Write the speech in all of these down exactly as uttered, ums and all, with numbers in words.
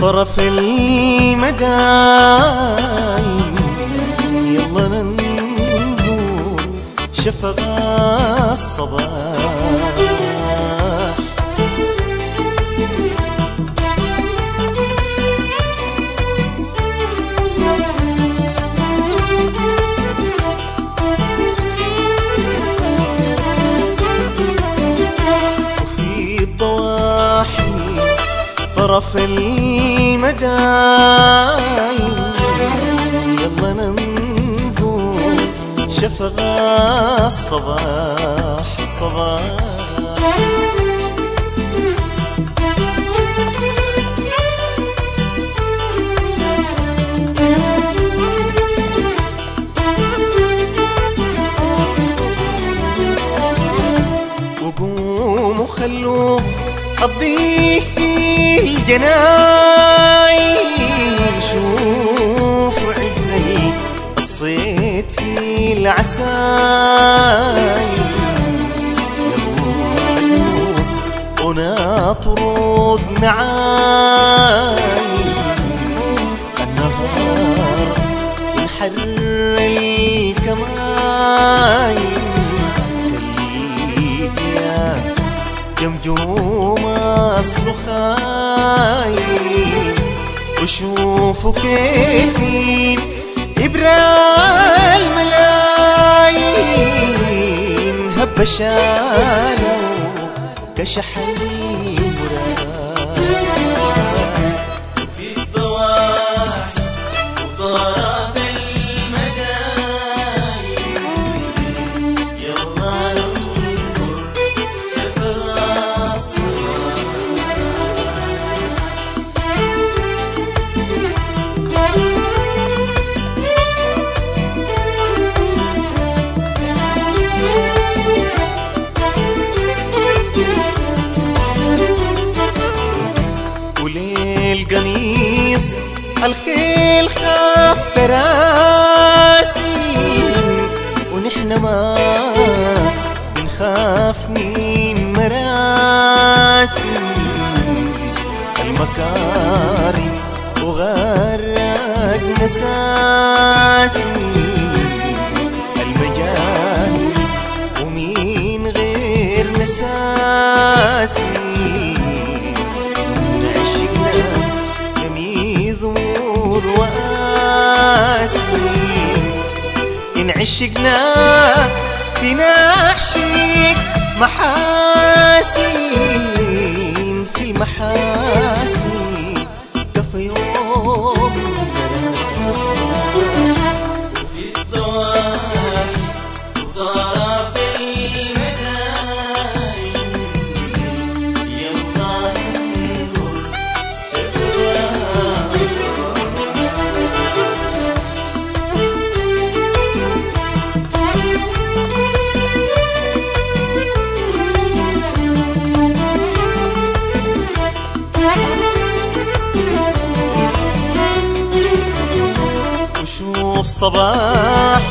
طرف المدايم يلا ننظر شفق الصباح. وفي الضواحي طرف المدايم يلا ننظر شفق الصباح الصباح. وقوموا خلوا أضيق في الجناين شوفوا عز الصيد في العساين. يلا ندوس ونطرد نعاين النهار ينحر الكماين. قلبي يا جمجوم اصله خاين وشوفوا كيفين إبرة الملايين هبشانه كشحن المراد. وفي الضواحي وطرف المدايم يلا ننظر شفق القنيص الخيل خاف فراسين ونحن ما بنخاف من مراسم المكارم وغرق نساسي المجال ومين غير نساسي. إن عشقنا بنعشق محاسين في المحاسن كفى يوم. وفي الضواحي وطرف المدايم يلا ننظر شفق وشوف صباح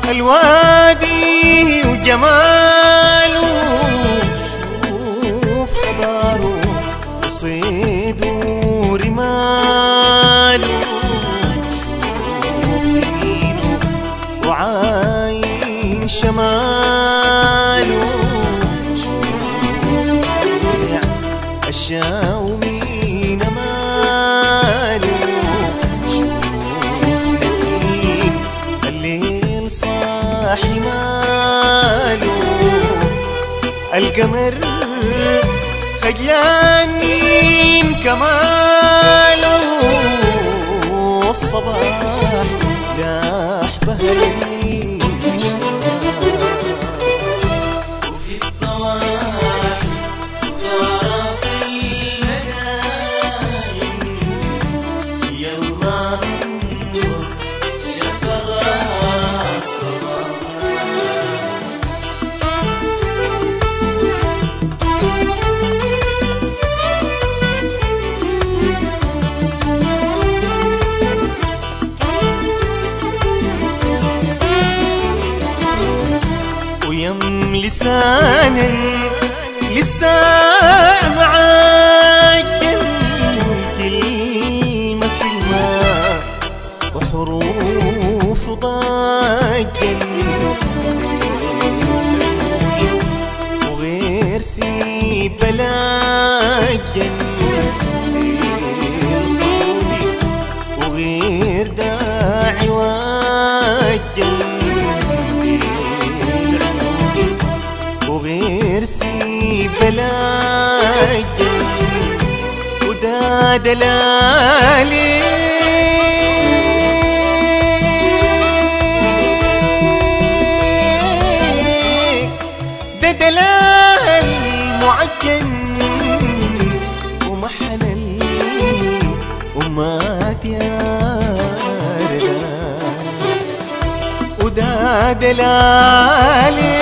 الوادي وجماله شوف خباره وصيده ورماله شوف يمينه وعاين شماله شوف بيع أشياء ومين ماله صاحي ماله القمر خجلان من كماله والصباح لاح بهل وفي الضواحي وطرف المدايم يلا ننظر شفق سيب بلا الجنة الخودي وغير داعي والجنة العودي وغير سيب بلا الجنة ودا دلالي ده دلال معجن ومحلل ومات يا ردان ودا دلالي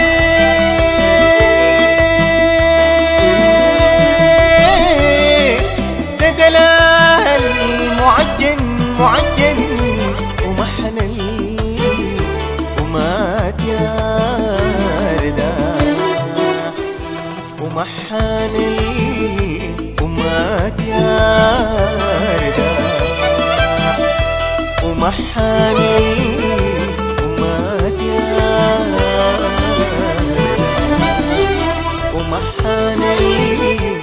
ده دلال معجن معجن ومحلل ومات يا ردان ومحاني ومات يا ردان ومحاني ومات يا ردان ومحاني